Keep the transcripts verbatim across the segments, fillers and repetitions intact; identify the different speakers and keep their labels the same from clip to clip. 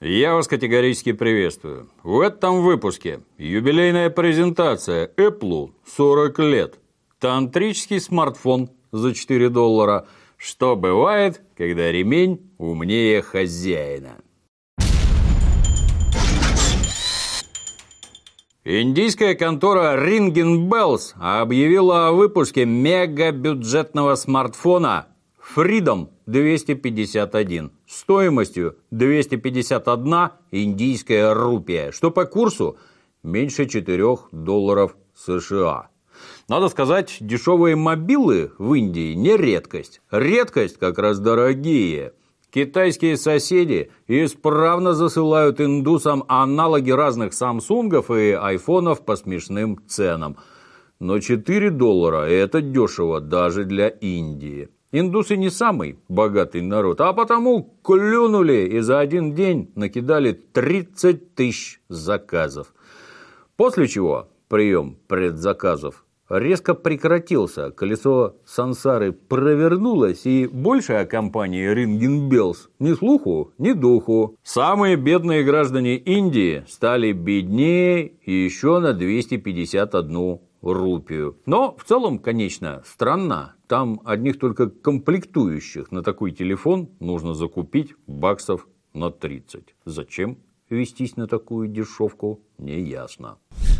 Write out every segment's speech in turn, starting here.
Speaker 1: Я вас категорически приветствую. В этом выпуске юбилейная презентация Apple сорок лет. Тантрический смартфон за четыре доллара. Что бывает, когда ремень умнее хозяина? Индийская контора Ringing Bells объявила о выпуске мегабюджетного смартфона Freedom двести пятьдесят один стоимостью двести пятьдесят одна индийская рупия, что по курсу меньше четырёх долларов США. Надо сказать, дешевые мобилы в Индии не редкость. Редкость как раз дорогие. Китайские соседи исправно засылают индусам аналоги разных самсунгов и айфонов по смешным ценам. Но четыре доллара – это дешево даже для Индии. Индусы не самый богатый народ, а потому клюнули и за один день накидали тридцать тысяч заказов. После чего прием предзаказов резко прекратился, колесо сансары провернулось, и больше о компании Ringing Bells ни слуху, ни духу. Самые бедные граждане Индии стали беднее еще на двести пятьдесят одну рупию. Но в целом, конечно, странно. Там одних только комплектующих на такой телефон нужно закупить баксов на тридцать. Зачем вестись на такую дешевку, не ясно.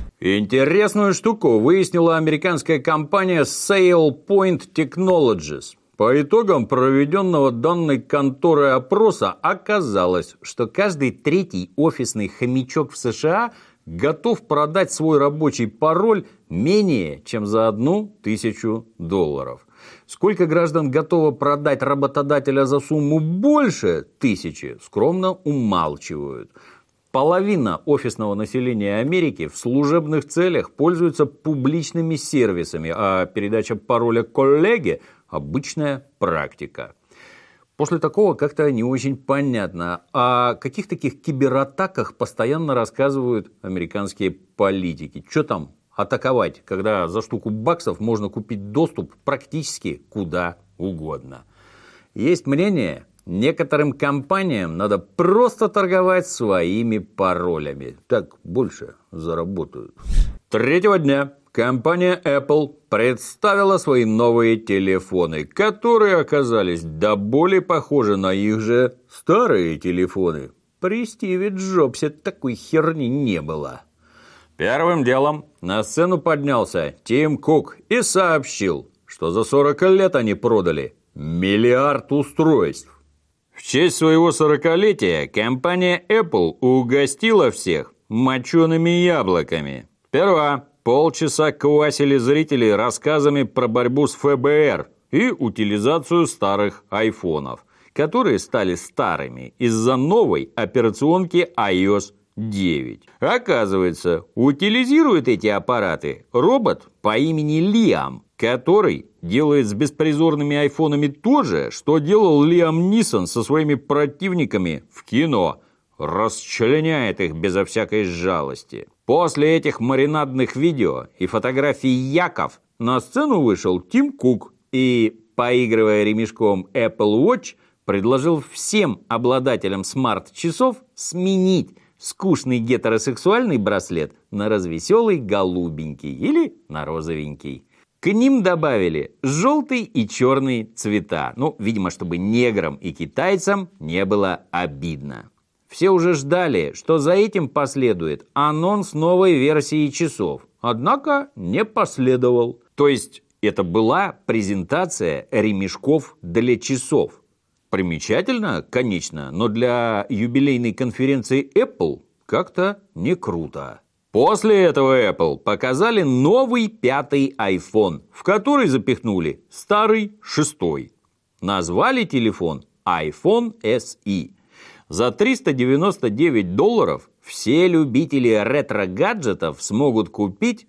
Speaker 1: Интересную штуку выяснила американская компания SailPoint Technologies. По итогам проведенного данной конторой опроса оказалось, что каждый третий офисный хомячок в США готов продать свой рабочий пароль менее чем за одну тысячу долларов. Сколько граждан готово продать работодателя за сумму больше тысячи, скромно умалчивают. Половина офисного населения Америки в служебных целях пользуется публичными сервисами, а передача пароля коллеге – обычная практика. После такого как-то не очень понятно, о каких таких кибератаках постоянно рассказывают американские политики. Что там атаковать, когда за штуку баксов можно купить доступ практически куда угодно? Есть мнение, некоторым компаниям надо просто торговать своими паролями. Так больше заработают. Третьего дня компания Apple представила свои новые телефоны, которые оказались до боли похожи на их же старые телефоны. При Стиве Джобсе такой херни не было. Первым делом на сцену поднялся Тим Кук и сообщил, что за сорок лет они продали миллиард устройств. В честь своего сорокалетия компания Apple угостила всех мочеными яблоками. Сперва полчаса квасили зрителей рассказами про борьбу с эф бэ эр и утилизацию старых айфонов, которые стали старыми из-за новой операционки ай о эс девять. Оказывается, утилизирует эти аппараты робот по имени Лиам, который делает с беспризорными айфонами то же, что делал Лиам Нисон со своими противниками в кино. Расчленяет их безо всякой жалости. После этих маринадных видео и фотографий яков на сцену вышел Тим Кук и, поигрывая ремешком Apple Watch, предложил всем обладателям смарт-часов сменить скучный гетеросексуальный браслет на развеселый голубенький или на розовенький. К ним добавили желтый и черный цвета. Ну, видимо, чтобы неграм и китайцам не было обидно. Все уже ждали, что за этим последует анонс новой версии часов. Однако не последовал. То есть это была презентация ремешков для часов. Примечательно, конечно, но для юбилейной конференции Apple как-то не круто. После этого Apple показали новый пятый iPhone, в который запихнули старый шестой. Назвали телефон iPhone эс и. За триста девяносто девять долларов все любители ретро-гаджетов смогут купить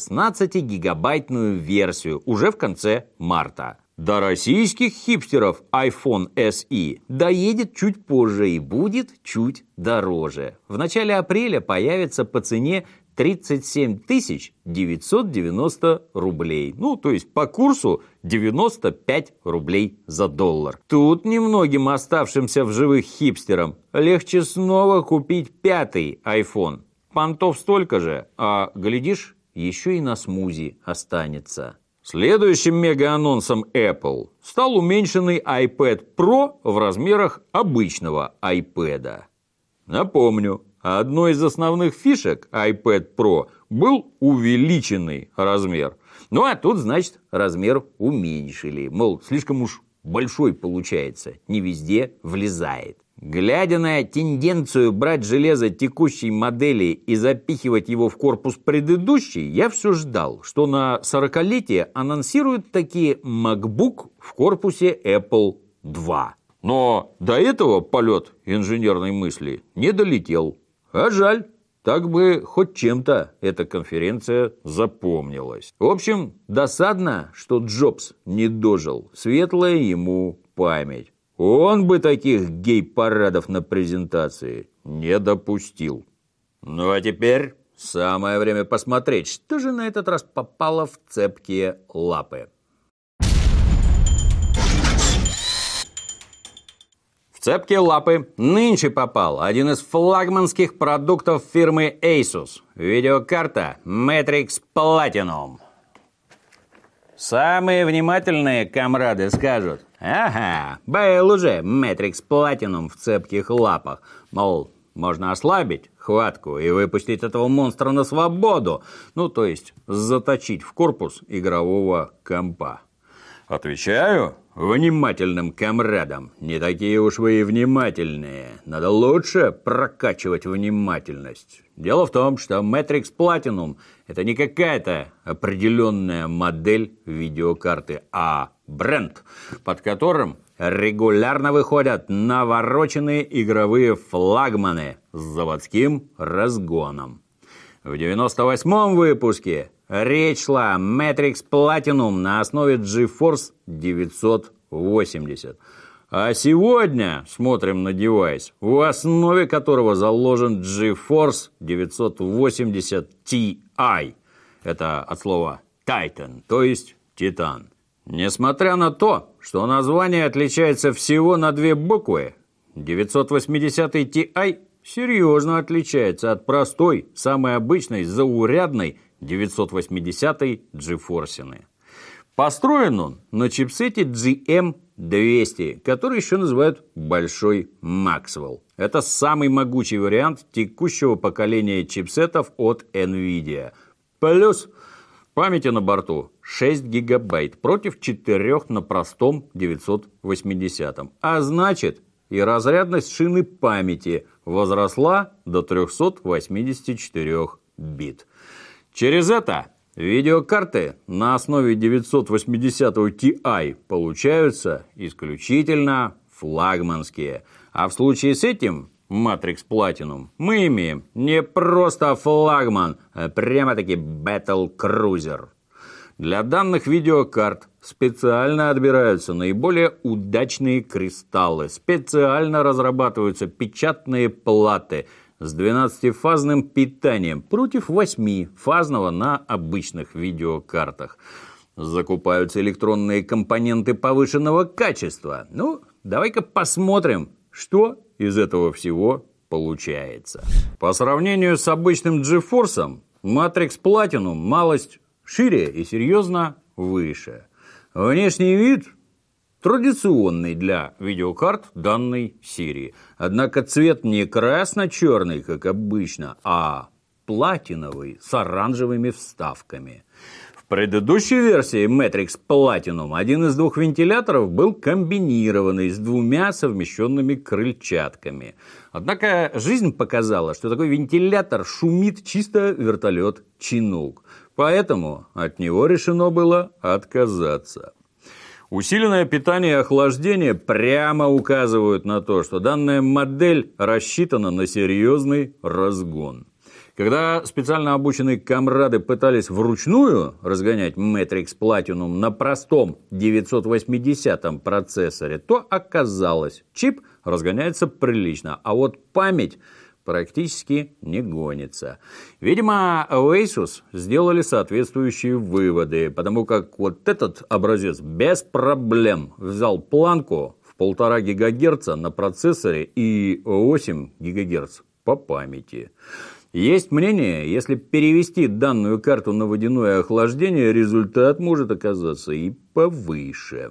Speaker 1: шестнадцатигигабайтную версию уже в конце марта. До российских хипстеров iPhone эс и доедет чуть позже и будет чуть дороже. В начале апреля появится по цене тридцать семь тысяч девятьсот девяносто рублей. Ну, то есть по курсу девяносто пять рублей за доллар. Тут немногим оставшимся в живых хипстерам легче снова купить пятый iPhone. Понтов столько же, а, глядишь, еще и на смузи останется. Следующим мега-анонсом Apple стал уменьшенный iPad Pro в размерах обычного iPad. Напомню, одной из основных фишек iPad Pro был увеличенный размер. Ну а тут, значит, размер уменьшили. Мол, слишком уж большой получается, не везде влезает. Глядя на тенденцию брать железо текущей модели и запихивать его в корпус предыдущей, я все ждал, что на сорокалетие анонсируют такие MacBook в корпусе Apple два. Но до этого полет инженерной мысли не долетел. А жаль, так бы хоть чем-то эта конференция запомнилась. В общем, досадно, что Джобс не дожил. Светлая ему память. Он бы таких гей-парадов на презентации не допустил. Ну а теперь самое время посмотреть, что же на этот раз попало в цепкие лапы. В цепкие лапы нынче попал один из флагманских продуктов фирмы Asus – видеокарта Matrix Platinum. Самые внимательные комрады скажут: ага, был уже Matrix Platinum в цепких лапах. Мол, можно ослабить хватку и выпустить этого монстра на свободу. Ну, то есть, заточить в корпус игрового компа. Отвечаю внимательным комрадам: не такие уж вы и внимательные. Надо лучше прокачивать внимательность. Дело в том, что Matrix Platinum – это не какая-то определенная модель видеокарты, а бренд, под которым регулярно выходят навороченные игровые флагманы с заводским разгоном. В девяносто восьмом выпуске речь шла о Matrix Platinum на основе GeForce девятьсот восемьдесят. А сегодня смотрим на девайс, в основе которого заложен GeForce девятьсот восемьдесят Ti. Это от слова Titan, то есть Титан. Несмотря на то, что название отличается всего на две буквы, девятьсот восьмидесятый Ti серьезно отличается от простой, самой обычной, заурядной девятьсот восьмидесятой GeForce. Построен он на чипсете джи эм двести, который еще называют Большой Максвелл. Это самый могучий вариант текущего поколения чипсетов от NVIDIA. Плюс памяти на борту шесть гигабайт против четырёх на простом девятьсот восьмидесятом. А значит, и разрядность шины памяти возросла до триста восемьдесят четыре бит. Через это видеокарты на основе девятьсот восьмидесятого Ti получаются исключительно флагманские. А в случае с этим Matrix Platinum мы имеем не просто флагман, а прямо-таки Battle Cruiser. Для данных видеокарт специально отбираются наиболее удачные кристаллы, специально разрабатываются печатные платы с двенадцатифазным питанием против восьмифазного на обычных видеокартах. Закупаются электронные компоненты повышенного качества. Ну, давай-ка посмотрим, что из этого всего получается. По сравнению с обычным GeForce, Matrix Platinum малость шире и серьезно выше. Внешний вид традиционный для видеокарт данной серии. Однако цвет не красно-черный, как обычно, а платиновый с оранжевыми вставками. В предыдущей версии Matrix Platinum один из двух вентиляторов был комбинированный с двумя совмещенными крыльчатками. Однако жизнь показала, что такой вентилятор шумит чисто вертолет-чинук. Поэтому от него решено было отказаться. Усиленное питание и охлаждение прямо указывают на то, что данная модель рассчитана на серьезный разгон. Когда специально обученные комрады пытались вручную разгонять Matrix Platinum на простом девятьсот восьмидесятом процессоре, то оказалось, чип разгоняется прилично, а вот память практически не гонится. Видимо, в Asus сделали соответствующие выводы, потому как вот этот образец без проблем взял планку в полтора гигагерца на процессоре и восемь гигагерц по памяти. Есть мнение, если перевести данную карту на водяное охлаждение, результат может оказаться и повыше.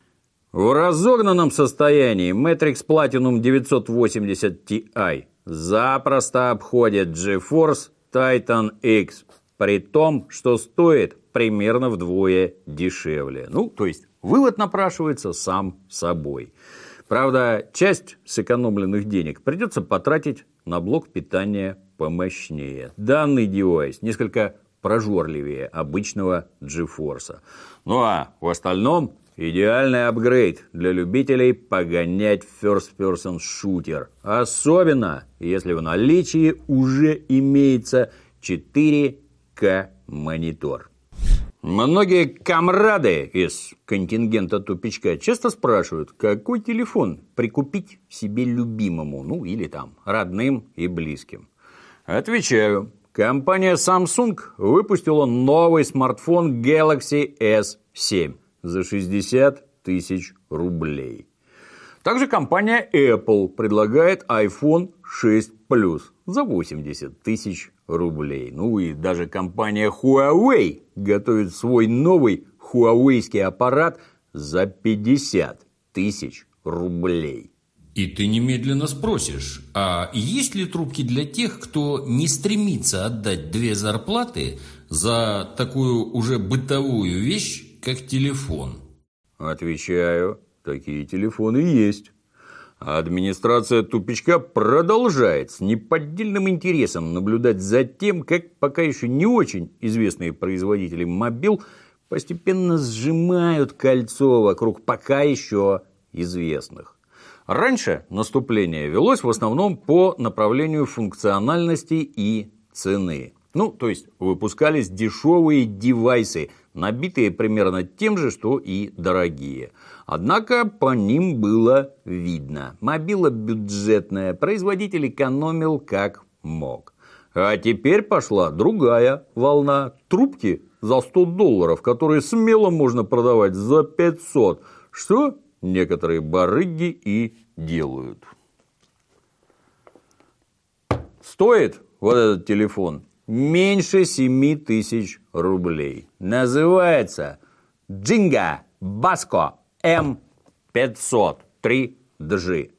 Speaker 1: В разогнанном состоянии Matrix Platinum девятьсот восемьдесят Ti запросто обходит GeForce Titan X, при том, что стоит примерно вдвое дешевле. Ну, то есть, вывод напрашивается сам собой. Правда, часть сэкономленных денег придется потратить на блок питания помощнее. Данный девайс несколько прожорливее обычного GeForce. Ну а в остальном идеальный апгрейд для любителей погонять first-person шутер. Особенно, если в наличии уже имеется четыре ка монитор. Многие комрады из контингента тупичка часто спрашивают, какой телефон прикупить себе любимому, ну или там родным и близким. Отвечаю, компания Samsung выпустила новый смартфон Galaxy эс семь за шестьдесят тысяч рублей. Также компания Apple предлагает айфон шесть плюс за восемьдесят тысяч рублей. Ну и даже компания Huawei готовит свой новый хуавейский аппарат за пятьдесят тысяч рублей.
Speaker 2: И ты немедленно спросишь, а есть ли трубки для тех, кто не стремится отдать две зарплаты за такую уже бытовую вещь, как телефон?
Speaker 1: Отвечаю, такие телефоны есть. Администрация тупичка продолжает с неподдельным интересом наблюдать за тем, как пока еще не очень известные производители мобил постепенно сжимают кольцо вокруг пока еще известных. Раньше наступление велось в основном по направлению функциональности и цены. Ну, то есть выпускались дешевые девайсы, набитые примерно тем же, что и дорогие. Однако по ним было видно. Мобила бюджетная, производитель экономил как мог. А теперь пошла другая волна. Трубки за сто долларов, которые смело можно продавать за пятьсот. Что некоторые барыги и делают. Стоит вот этот телефон меньше семи тысяч рублей. Называется Джинга Баско эм пятьсот три джи.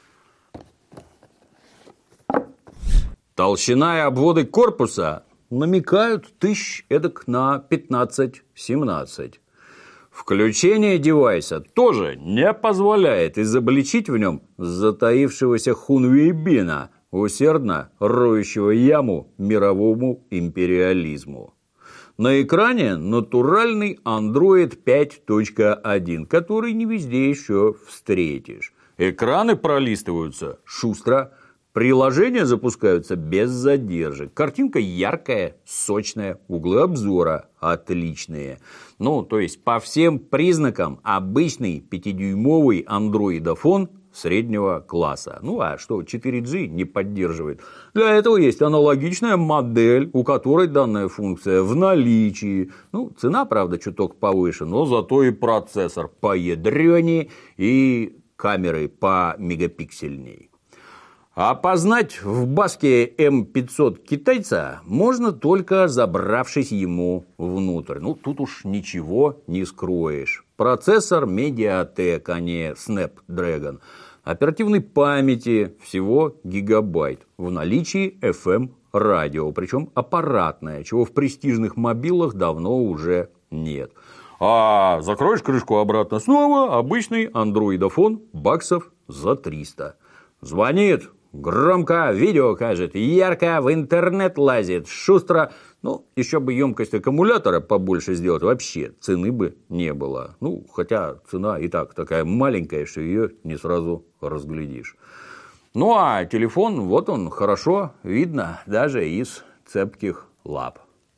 Speaker 1: Толщина и обводы корпуса намекают тысяч эдак на пятнадцать-семнадцать. Включение девайса тоже не позволяет изобличить в нем затаившегося хунвейбина, усердно роющего яму мировому империализму. На экране натуральный Андроид пять точка один, который не везде еще встретишь. Экраны пролистываются шустро, приложения запускаются без задержек. Картинка яркая, сочная, углы обзора отличные. Ну, то есть, по всем признакам обычный пятидюймовый андроидофон среднего класса. Ну, а что четыре джи не поддерживает? Для этого есть аналогичная модель, у которой данная функция в наличии. Ну, цена, правда, чуток повыше, но зато и процессор поядренее, и камеры помегапиксельней. Опознать в баске эм пятьсот китайца можно только забравшись ему внутрь. Ну, тут уж ничего не скроешь. Процессор Mediatek, а не Snapdragon. Оперативной памяти всего гигабайт. В наличии эф эм радио, причем аппаратное, чего в престижных мобилах давно уже нет. А закроешь крышку обратно, снова обычный андроидофон баксов за триста. Звонит. Громко, видео кажет, ярко, в интернет лазит, шустро. Ну, еще бы емкость аккумулятора побольше сделать, вообще цены бы не было. Ну, хотя цена и так такая маленькая, что ее не сразу разглядишь. Ну, а телефон, вот он, хорошо видно, даже из цепких лап.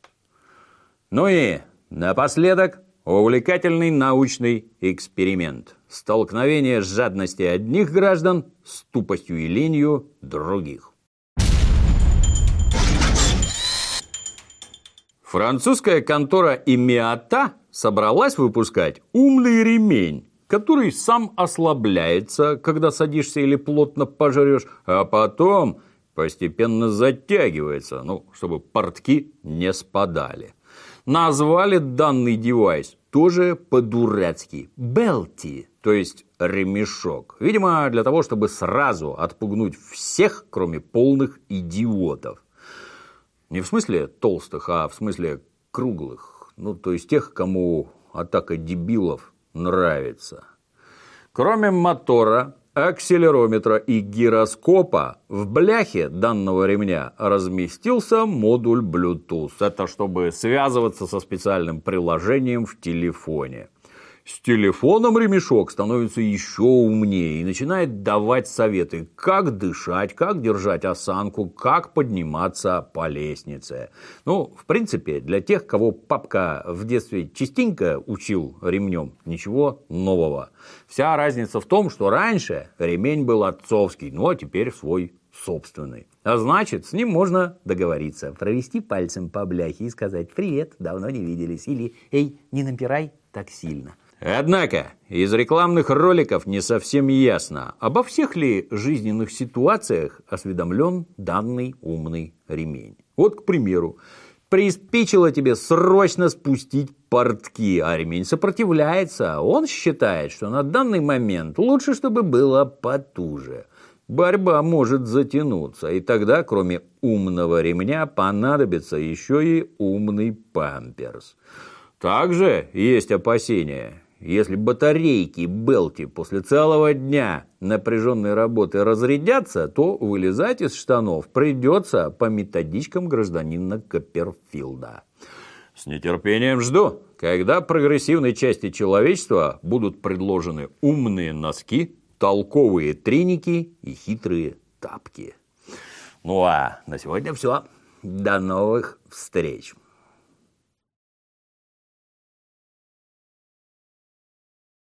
Speaker 1: Ну и напоследок увлекательный научный эксперимент. Столкновение жадности одних граждан с тупостью и ленью других. Французская контора Имиата собралась выпускать умный ремень, который сам ослабляется, когда садишься или плотно пожрешь, а потом постепенно затягивается, ну, чтобы портки не спадали. Назвали данный девайс тоже по-дурацки «белти», то есть ремешок. Видимо, для того, чтобы сразу отпугнуть всех, кроме полных идиотов. Не в смысле толстых, а в смысле круглых. Ну, то есть тех, кому атака дебилов нравится. Кроме мотора, акселерометра и гироскопа, в бляхе данного ремня разместился модуль Bluetooth. Это чтобы связываться со специальным приложением в телефоне. С телефоном ремешок становится еще умнее и начинает давать советы, как дышать, как держать осанку, как подниматься по лестнице. Ну, в принципе, для тех, кого папка в детстве частенько учил ремнем, ничего нового. Вся разница в том, что раньше ремень был отцовский, ну а теперь свой собственный. А значит, с ним можно договориться, провести пальцем по бляхе и сказать «Привет, давно не виделись» или «Эй, не напирай так сильно». Однако, из рекламных роликов не совсем ясно, обо всех ли жизненных ситуациях осведомлен данный умный ремень. Вот, к примеру, приспичило тебе срочно спустить портки, а ремень сопротивляется. Он считает, что на данный момент лучше, чтобы было потуже. Борьба может затянуться, и тогда, кроме умного ремня, понадобится еще и умный памперс. Также есть опасения. Если батарейки Белти после целого дня напряженной работы разрядятся, то вылезать из штанов придется по методичкам гражданина Копперфилда. С нетерпением жду, когда прогрессивной части человечества будут предложены умные носки, толковые треники и хитрые тапки. Ну а на сегодня все. До новых встреч.